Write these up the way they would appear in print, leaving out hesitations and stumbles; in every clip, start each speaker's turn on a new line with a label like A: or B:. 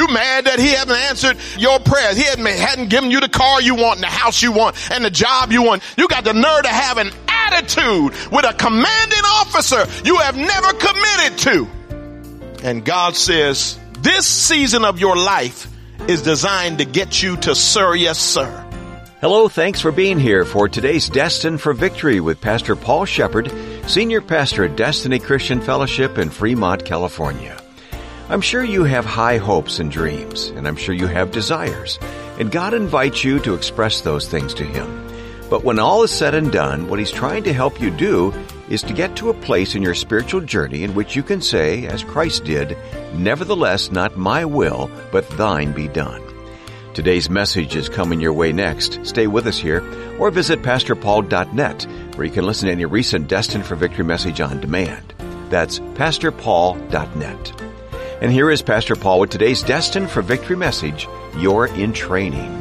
A: You mad that he hasn't answered your prayers. He hadn't given you the car you want and the house you want and the job you want. You got the nerve to have an attitude with a commanding officer you have never committed to. And God says, this season of your life is designed to get you to Sir, yes, sir.
B: Hello, thanks for being here for today's Destined for Victory with Pastor Paul Shepard, Senior Pastor at Destiny Christian Fellowship in Fremont, California. I'm sure you have high hopes and dreams, and I'm sure you have desires, and God invites you to express those things to Him. But when all is said and done, what He's trying to help you do is to get to a place in your spiritual journey in which you can say, as Christ did, "Nevertheless, not my will, but thine be done." Today's message is coming your way next. Stay with us here or visit PastorPaul.net where you can listen to any recent Destined for Victory message on demand. That's PastorPaul.net. And here is Pastor Paul with today's Destined for Victory message, You're in Training.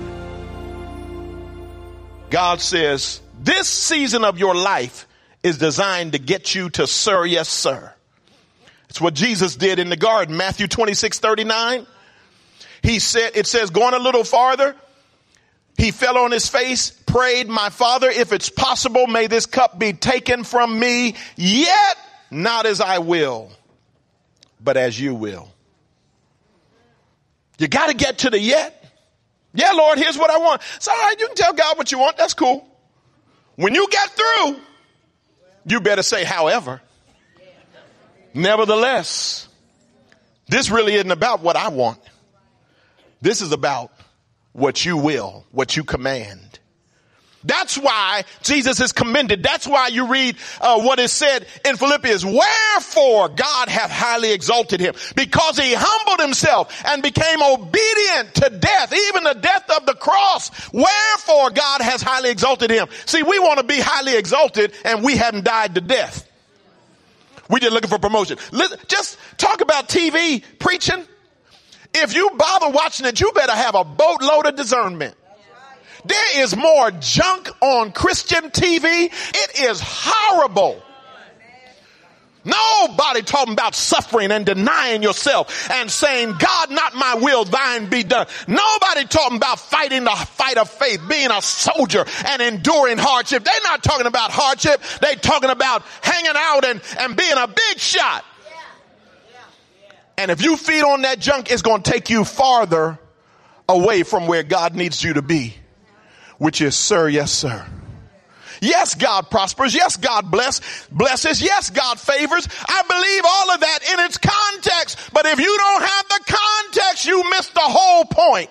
A: God says, this season of your life is designed to get you to Sir, yes, sir. It's what Jesus did in the garden, Matthew 26:39. It says, going a little farther, he fell on his face, prayed, "My Father, if it's possible, may this cup be taken from me, yet not as I will, but as you will." You got to get to the yet. Yeah, Lord, here's what I want. It's all right. You can tell God what you want. That's cool. When you get through, you better say, however, nevertheless, this really isn't about what I want. This is about what you will, what you command. That's why Jesus is commended. That's why you read what is said in Philippians. Wherefore God hath highly exalted him, because he humbled himself and became obedient to death, even the death of the cross. Wherefore God has highly exalted him. See, we want to be highly exalted and we haven't died to death. We just looking for promotion. Just talk about TV preaching. If you bother watching it, you better have a boatload of discernment. There is more junk on Christian TV. It is horrible. Nobody talking about suffering and denying yourself and saying, "God, not my will, thine be done." Nobody talking about fighting the fight of faith, being a soldier and enduring hardship. They're not talking about hardship. They're talking about hanging out and being a big shot. And if you feed on that junk, it's going to take you farther away from where God needs you to be, which is Sir, yes, sir. Yes, God prospers. Yes, God blesses. Yes, God favors. I believe all of that in its context. But if you don't have the context, you miss the whole point.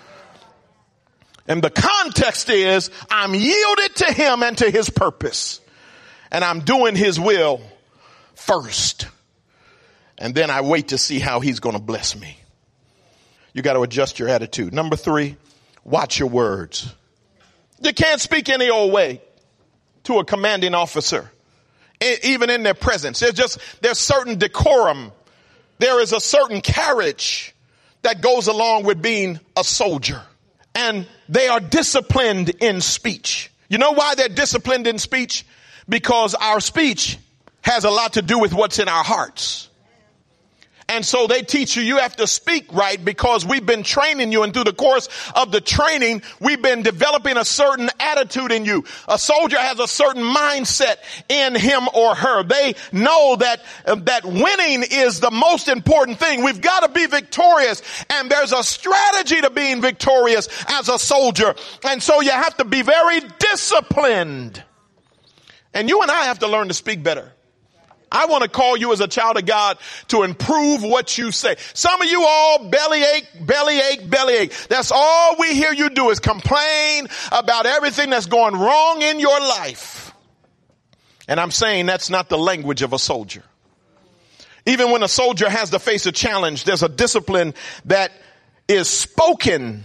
A: And the context is, I'm yielded to him and to his purpose. And I'm doing his will first. And then I wait to see how he's going to bless me. You got to adjust your attitude. Number 3, watch your words. You can't speak any old way to a commanding officer, even in their presence. There's certain decorum. There is a certain carriage that goes along with being a soldier. And they are disciplined in speech. You know why they're disciplined in speech? Because our speech has a lot to do with what's in our hearts. And so they teach you have to speak right because we've been training you. And through the course of the training, we've been developing a certain attitude in you. A soldier has a certain mindset in him or her. They know that winning is the most important thing. We've got to be victorious. And there's a strategy to being victorious as a soldier. And so you have to be very disciplined. And you and I have to learn to speak better. I want to call you as a child of God to improve what you say. Some of you all bellyache. That's all we hear you do is complain about everything that's going wrong in your life. And I'm saying that's not the language of a soldier. Even when a soldier has to face a challenge, there's a discipline that is spoken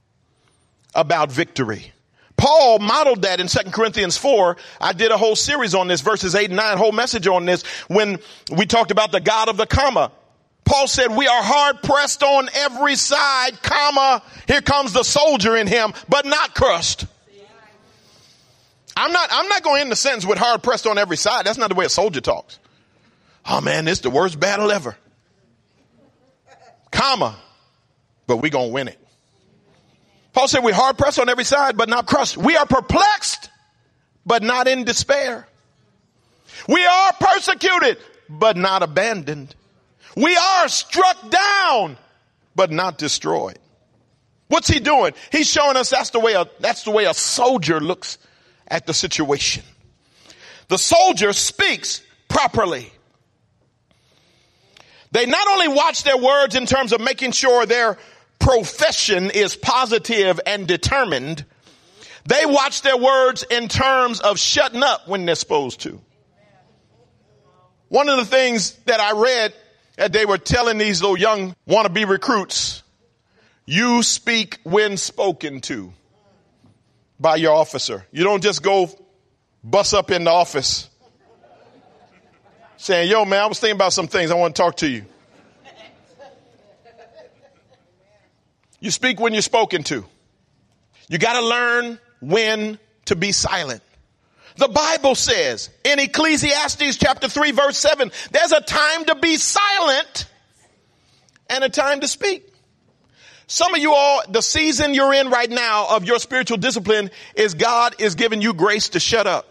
A: about victory. Paul modeled that in 2 Corinthians 4. I did a whole series on this, verses 8 and 9, whole message on this when we talked about the God of the comma. Paul said, we are hard pressed on every side, comma. Here comes the soldier in him, but not crushed. I'm not going in the sentence with hard pressed on every side. That's not the way a soldier talks. Oh man, this is the worst battle ever. Comma. but we're going to win it. Paul said we're hard pressed on every side, but not crushed. We are perplexed, but not in despair. We are persecuted, but not abandoned. We are struck down, but not destroyed. What's he doing? He's showing us that's the way a soldier looks at the situation. The soldier speaks properly. They not only watch their words in terms of making sure their profession is positive and determined, they watch their words in terms of shutting up when they're supposed to. One of the things that I read that they were telling these little young wannabe recruits, you speak when spoken to by your officer. You don't just go bust up in the office saying, yo, man, I was thinking about some things. I want to talk to you. You speak when you're spoken to. You got to learn when to be silent. The Bible says in Ecclesiastes chapter 3 verse 7, there's a time to be silent and a time to speak. Some of you all, the season you're in right now of your spiritual discipline is God is giving you grace to shut up.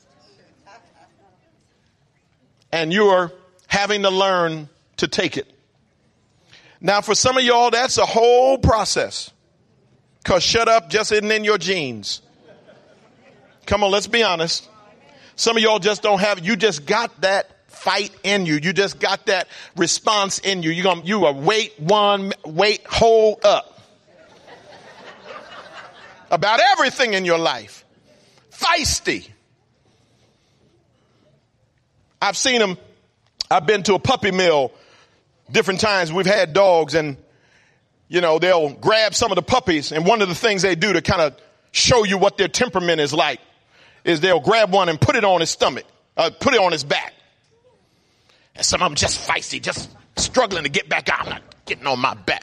A: And you are having to learn to take it. Now, for some of y'all, that's a whole process. Because shut up just isn't in your genes. Come on, let's be honest. Some of y'all just don't have, you just got that fight in you. You just got that response in you. You are hold up. About everything in your life. Feisty. I've seen them. I've been to a puppy mill different times. We've had dogs and, you know, they'll grab some of the puppies. And one of the things they do to kind of show you what their temperament is like is they'll grab one and put it on his stomach, put it on his back. And some of them just feisty, just struggling to get back out. I'm not getting on my back.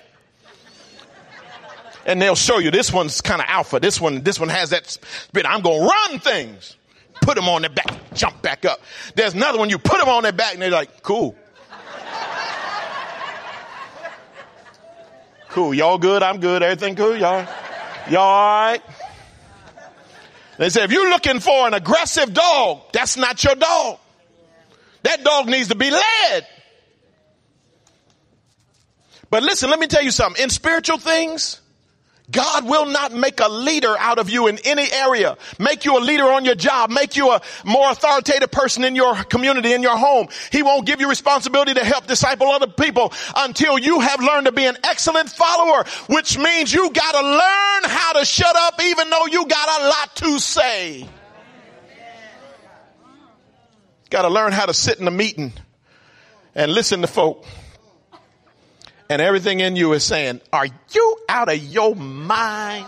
A: And they'll show you this one's kind of alpha. This one has that spirit. I'm going to run things. Put them on their back, jump back up. There's another one, you put them on their back and they're like, cool. Cool. Y'all good? I'm good. Everything cool? Y'all all right? They say, if you're looking for an aggressive dog, that's not your dog. That dog needs to be led. But listen, let me tell you something. In spiritual things, God will not make a leader out of you in any area. Make you a leader on your job. Make you a more authoritative person in your community, in your home. He won't give you responsibility to help disciple other people until you have learned to be an excellent follower, which means you got to learn how to shut up even though you got a lot to say. Got to learn how to sit in a meeting and listen to folk. And everything in you is saying, are you out of your mind?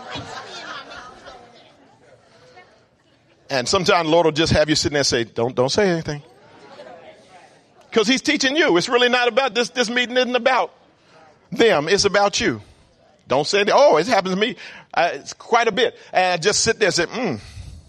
A: And sometimes the Lord will just have you sitting there and say, don't say anything. Because he's teaching you. It's really not about this. This meeting isn't about them. It's about you. Don't say anything. Oh, it happens to me. It's quite a bit. And I just sit there and say,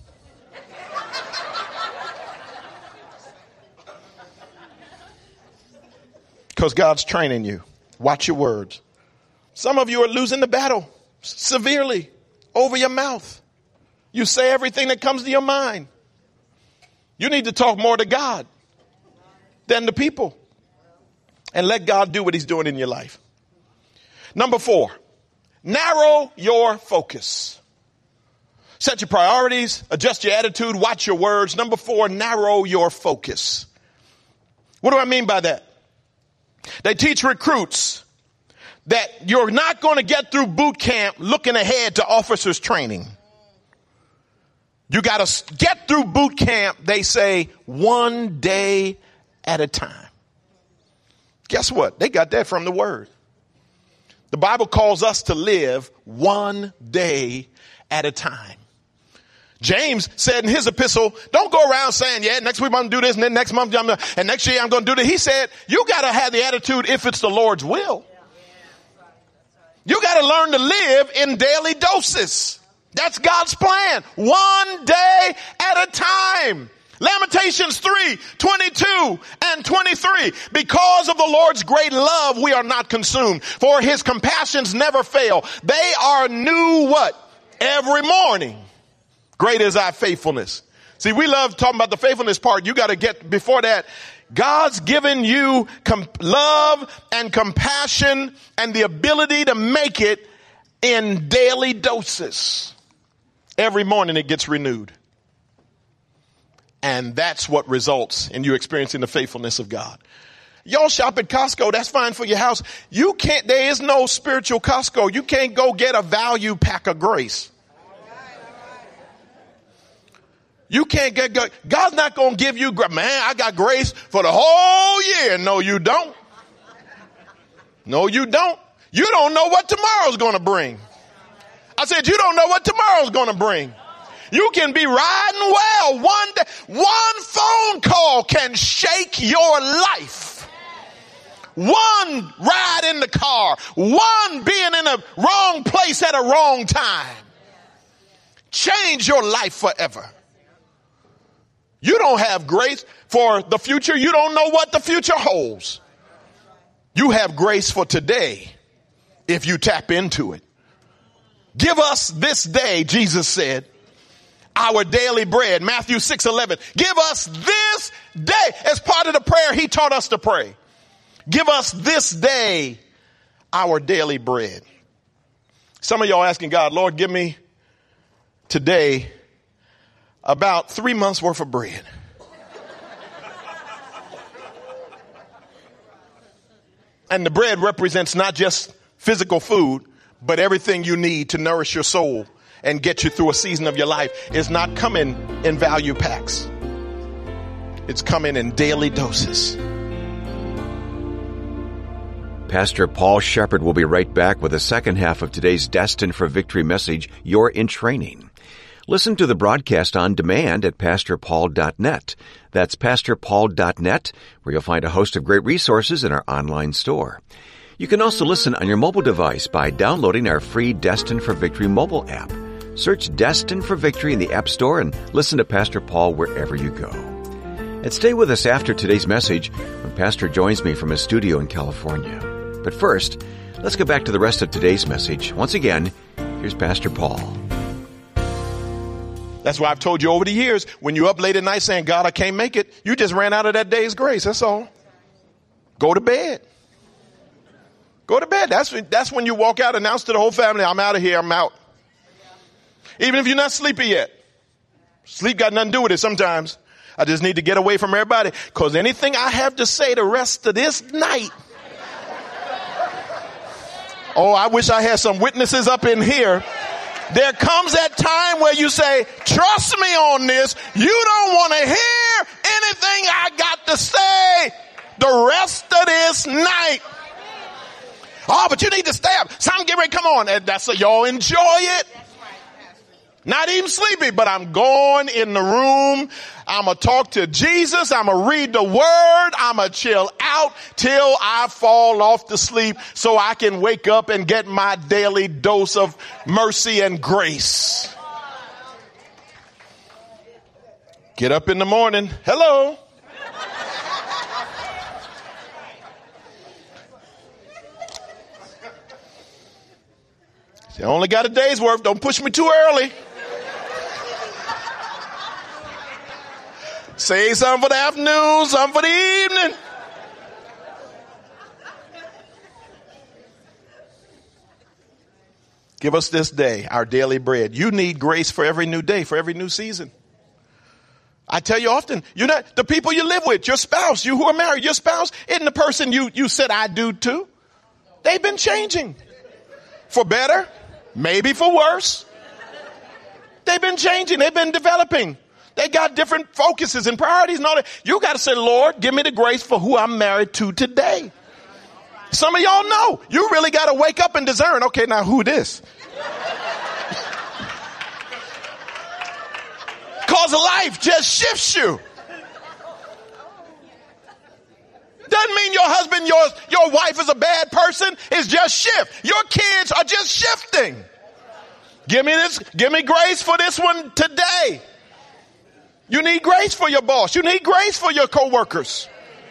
A: Because God's training you. Watch your words. Some of you are losing the battle severely over your mouth. You say everything that comes to your mind. You need to talk more to God than to people. And let God do what he's doing in your life. Number 4, narrow your focus. Set your priorities, adjust your attitude, watch your words. Number 4, narrow your focus. What do I mean by that? They teach recruits that you're not going to get through boot camp looking ahead to officers training. You got to get through boot camp, they say, one day at a time. Guess what? They got that from the word. The Bible calls us to live one day at a time. James said in his epistle, don't go around saying, yeah, next week I'm going to do this and then next month and next year I'm going to do that. He said, you got to have the attitude if it's the Lord's will. You got to learn to live in daily doses. That's God's plan. One day at a time. Lamentations 3:22 and 23. Because of the Lord's great love, we are not consumed, for his compassions never fail. They are new what? Every morning. Great is thy faithfulness. See, we love talking about the faithfulness part. You got to get before that. God's given you love and compassion and the ability to make it in daily doses. Every morning it gets renewed. And that's what results in you experiencing the faithfulness of God. Y'all shop at Costco. That's fine for your house. You can't, there is no spiritual Costco. You can't go get a value pack of grace. You can't get, God's not going to give you, man, I got grace for the whole year. No, you don't. No, you don't. You don't know what tomorrow's going to bring. I said, you don't know what tomorrow's going to bring. You can be riding well. One phone call can shake your life. One ride in the car. One being in a wrong place at a wrong time. Change your life forever. You don't have grace for the future. You don't know what the future holds. You have grace for today if you tap into it. Give us this day, Jesus said, our daily bread. Matthew 6:11. Give us this day. As part of the prayer he taught us to pray. Give us this day our daily bread. Some of y'all asking God, Lord, give me today about 3 months worth of bread. And the bread represents not just physical food, but everything you need to nourish your soul and get you through a season of your life. Is not coming in value packs. It's coming in daily doses.
B: Pastor Paul Shepherd will be right back with the second half of today's Destined for Victory message, You're in Training. Listen to the broadcast on demand at pastorpaul.net. That's pastorpaul.net, where you'll find a host of great resources in our online store. You can also listen on your mobile device by downloading our free Destined for Victory mobile app. Search Destined for Victory in the App Store and listen to Pastor Paul wherever you go. And stay with us after today's message when Pastor joins me from his studio in California. But first, let's get back to the rest of today's message. Once again, here's Pastor Paul.
A: That's why I've told you over the years, when you're up late at night saying, God, I can't make it, you just ran out of that day's grace. That's all. Go to bed. Go to bed. That's when you walk out, announce to the whole family, I'm out of here, I'm out. Even if you're not sleepy yet. Sleep got nothing to do with it sometimes. I just need to get away from everybody, because anything I have to say the rest of this night. Oh, I wish I had some witnesses up in here. There comes that time where you say, trust me on this. You don't want to hear anything I got to say the rest of this night. Oh, but you need to stay up. Something get ready. Come on. And that's so y'all enjoy it. Not even sleepy, but I'm going in the room. I'm going to talk to Jesus. I'm going to read the word. I'm going to chill out till I fall off to sleep so I can wake up and get my daily dose of mercy and grace. Get up in the morning. Hello. I only got a day's worth. Don't push me too early. Say something for the afternoon, something for the evening. Give us this day our daily bread. You need grace for every new day, for every new season. I tell you often, you're not the people you live with, your spouse, you who are married, your spouse isn't the person you said I do to. They've been changing. For better, maybe for worse. They've been changing. They've been developing. They got different focuses and priorities and all that. You got to say, Lord, give me the grace for who I'm married to today. Some of y'all know. You really got to wake up and discern. Okay, now who this? Because life just shifts you. Doesn't mean your husband, your wife is a bad person. It's just shift. Your kids are just shifting. Give me grace for this one today. You need grace for your boss. You need grace for your coworkers.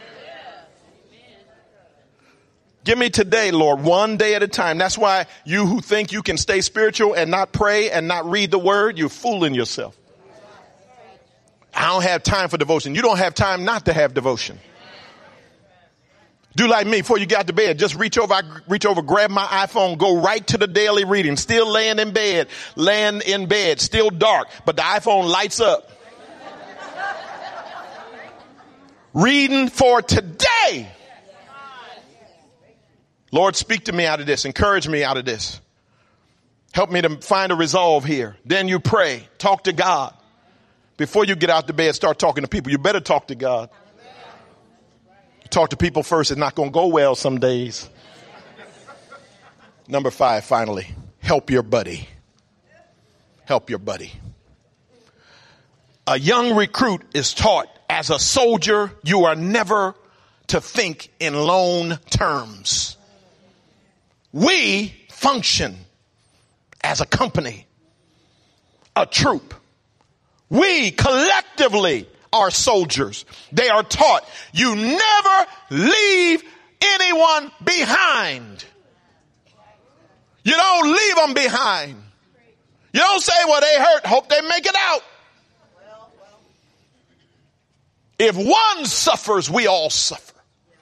A: Give me today, Lord, one day at a time. That's why you who think you can stay spiritual and not pray and not read the word, you're fooling yourself. I don't have time for devotion. You don't have time not to have devotion. Do like me before you get out to bed. Just reach over, grab my iPhone, go right to the daily reading. Still laying in bed, still dark, but the iPhone lights up. Reading for today. Lord, speak to me out of this. Encourage me out of this. Help me to find a resolve here. Then you pray. Talk to God. Before you get out to bed, start talking to people. You better talk to God. Talk to people first. It's not going to go well some days. Number 5, finally, help your buddy. Help your buddy. A young recruit is taught as a soldier, you are never to think in lone terms. We function as a company, a troop. We collectively are soldiers. They are taught you never leave anyone behind. You don't leave them behind. You don't say, well, they hurt. Hope they make it out. If one suffers, we all suffer.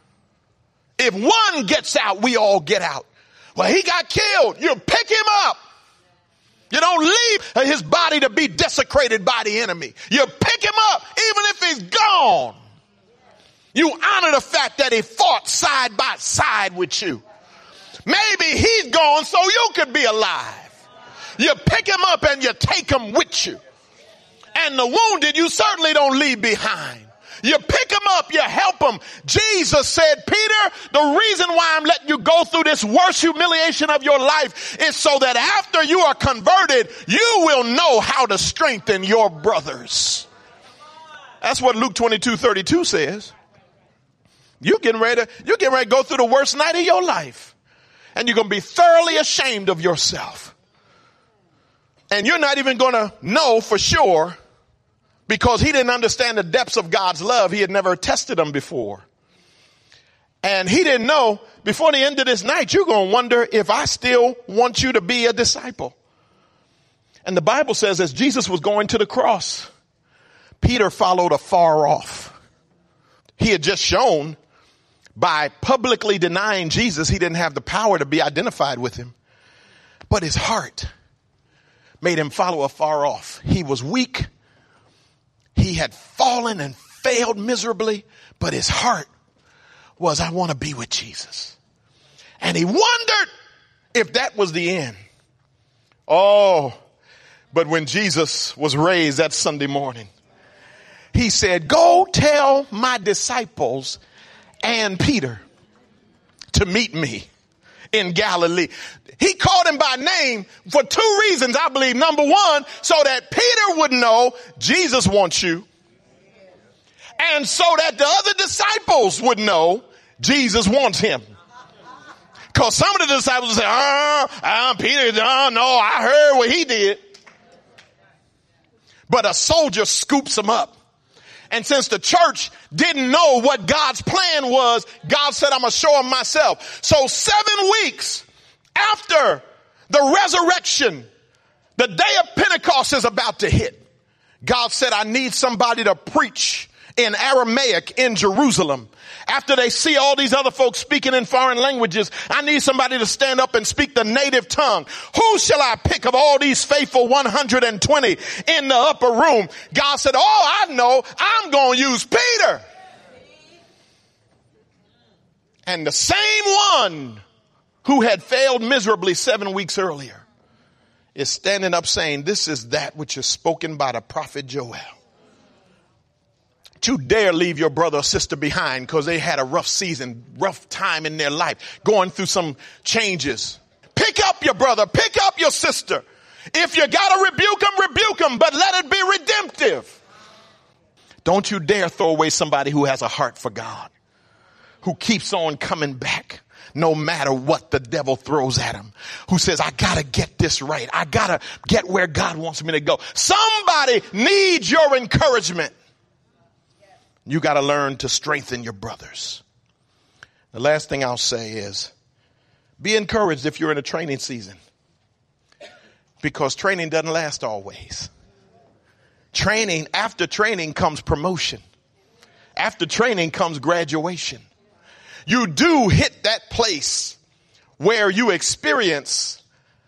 A: If one gets out, we all get out. Well, he got killed. You pick him up. You don't leave his body to be desecrated by the enemy. You pick him up even if he's gone. You honor the fact that he fought side by side with you. Maybe he's gone so you could be alive. You pick him up and you take him with you. And the wounded you certainly don't leave behind. You pick them up, you help them. Jesus said, Peter, the reason why I'm letting you go through this worst humiliation of your life is so that after you are converted, you will know how to strengthen your brothers. That's what Luke 22:32 says. You're getting ready to go through the worst night of your life. And you're going to be thoroughly ashamed of yourself. And you're not even going to know for sure, because he didn't understand the depths of God's love. He had never tested them before. And he didn't know before the end of this night, you're going to wonder if I still want you to be a disciple. And the Bible says as Jesus was going to the cross, Peter followed afar off. He had just shown by publicly denying Jesus, he didn't have the power to be identified with him. But his heart made him follow afar off. He was weak. He had fallen and failed miserably, but his heart was, I want to be with Jesus. And he wondered if that was the end. Oh, but when Jesus was raised that Sunday morning, he said, go tell my disciples and Peter to meet me in Galilee. He called him by name for 2 reasons, I believe. Number 1, so that Peter would know Jesus wants you. And so that the other disciples would know Jesus wants him. Because some of the disciples say, Peter, no, I heard what he did. But a soldier scoops him up. And since the church didn't know what God's plan was, God said, I'm going to show him myself. So 7 weeks after the resurrection, the day of Pentecost is about to hit. God said, I need somebody to preach in Aramaic in Jerusalem. After they see all these other folks speaking in foreign languages, I need somebody to stand up and speak the native tongue. Who shall I pick of all these faithful 120 in the upper room? God said, oh, I know, I'm going to use Peter. And the same one who had failed miserably 7 weeks earlier is standing up saying, this is that which is spoken by the prophet Joel. Don't you dare leave your brother or sister behind because they had a rough season, rough time in their life, going through some changes. Pick up your brother, pick up your sister. If you got to rebuke them, but let it be redemptive. Don't you dare throw away somebody who has a heart for God, who keeps on coming back no matter what the devil throws at him, who says, I got to get this right. I got to get where God wants me to go. Somebody Somebody needs your encouragement. You got to learn to strengthen your brothers. The last thing I'll say is be encouraged if you're in a training season, because training doesn't last always. After training comes promotion. After training comes graduation. You do hit that place where you experience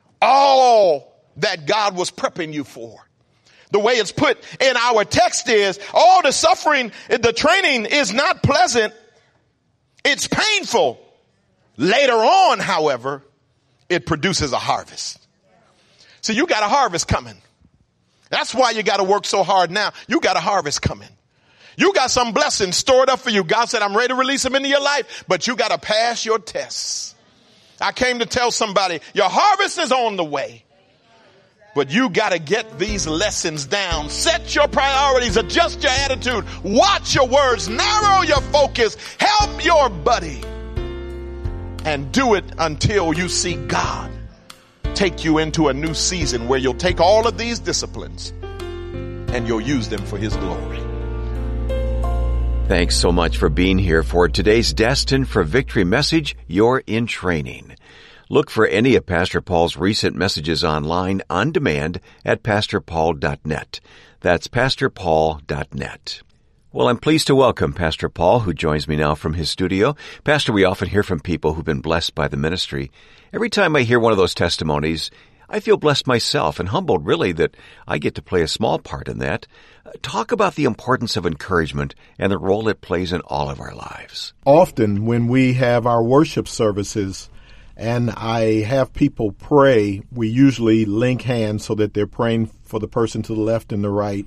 A: all that God was prepping you for. The way it's put in our text is, all the suffering, the training is not pleasant. It's painful. Later on, however, it produces a harvest. So you got a harvest coming. That's why you got to work so hard now. You got a harvest coming. You got some blessings stored up for you. God said, I'm ready to release them into your life, but you got to pass your tests. I came to tell somebody, your harvest is on the way. But you got to get these lessons down. Set your priorities. Adjust your attitude. Watch your words. Narrow your focus. Help your buddy. And do it until you see God take you into a new season where you'll take all of these disciplines and you'll use them for His glory.
B: Thanks so much for being here for today's Destined for Victory message, You're in Training. Look for any of Pastor Paul's recent messages online on demand at pastorpaul.net. That's pastorpaul.net. Well, I'm pleased to welcome Pastor Paul, who joins me now from his studio. Pastor, we often hear from people who've been blessed by the ministry. Every time I hear one of those testimonies, I feel blessed myself and humbled, really, that I get to play a small part in that. Talk about the importance of encouragement and the role it plays in all of our lives.
C: Often when we have our worship services and I have people pray, we usually link hands so that they're praying for the person to the left and the right.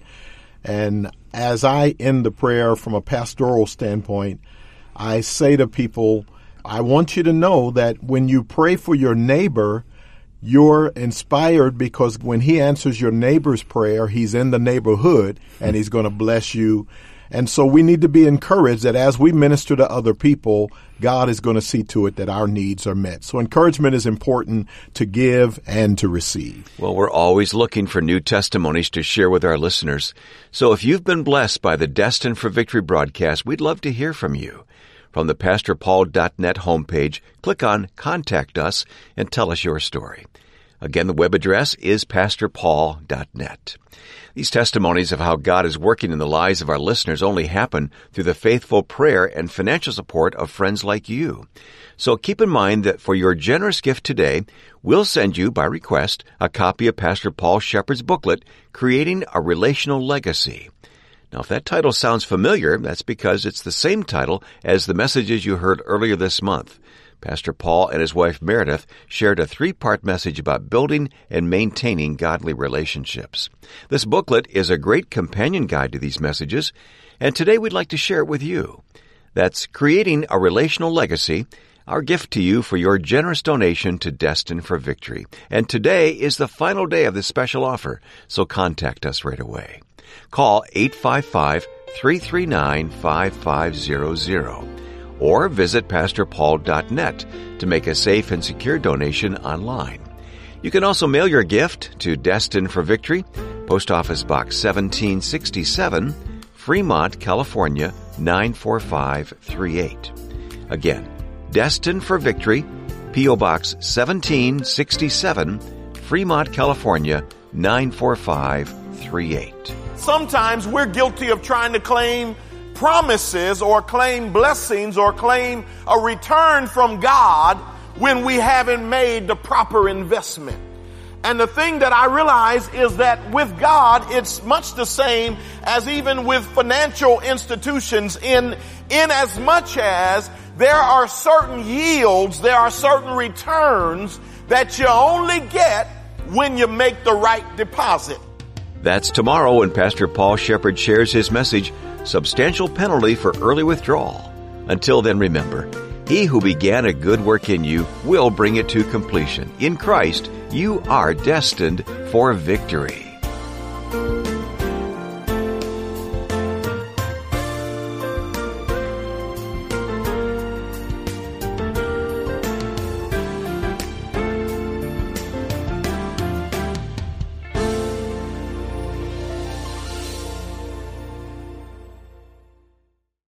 C: And as I end the prayer from a pastoral standpoint, I say to people, I want you to know that when you pray for your neighbor, you're inspired because when he answers your neighbor's prayer, he's in the neighborhood and he's going to bless you. And so we need to be encouraged that as we minister to other people, God is going to see to it that our needs are met. So encouragement is important to give and to receive.
B: Well, we're always looking for new testimonies to share with our listeners. So if you've been blessed by the Destined for Victory broadcast, we'd love to hear from you. From the pastorpaul.net homepage, click on Contact Us and tell us your story. Again, the web address is pastorpaul.net. These testimonies of how God is working in the lives of our listeners only happen through the faithful prayer and financial support of friends like you. So keep in mind that for your generous gift today, we'll send you, by request, a copy of Pastor Paul Shepard's booklet, Creating a Relational Legacy. Now, if that title sounds familiar, that's because it's the same title as the messages you heard earlier this month. Pastor Paul and his wife Meredith shared a 3-part message about building and maintaining godly relationships. This booklet is a great companion guide to these messages, and today we'd like to share it with you. That's Creating a Relational Legacy, our gift to you for your generous donation to Destined for Victory. And today is the final day of this special offer, so contact us right away. Call 855-339-5500 or visit pastorpaul.net to make a safe and secure donation online. You can also mail your gift to Destined for Victory, Post Office Box 1767, Fremont, California, 94538. Again, Destined for Victory, P.O. Box 1767, Fremont, California, 94538.
A: Sometimes we're guilty of trying to claim promises or claim blessings or claim a return from God when we haven't made the proper investment. And the thing that I realize is that with God, it's much the same as even with financial institutions in as much as there are certain yields, there are certain returns that you only get when you make the right deposit.
B: That's tomorrow when Pastor Paul Shepard shares his message, Substantial Penalty for Early Withdrawal. Until then, remember, He who began a good work in you will bring it to completion. In Christ, you are destined for victory.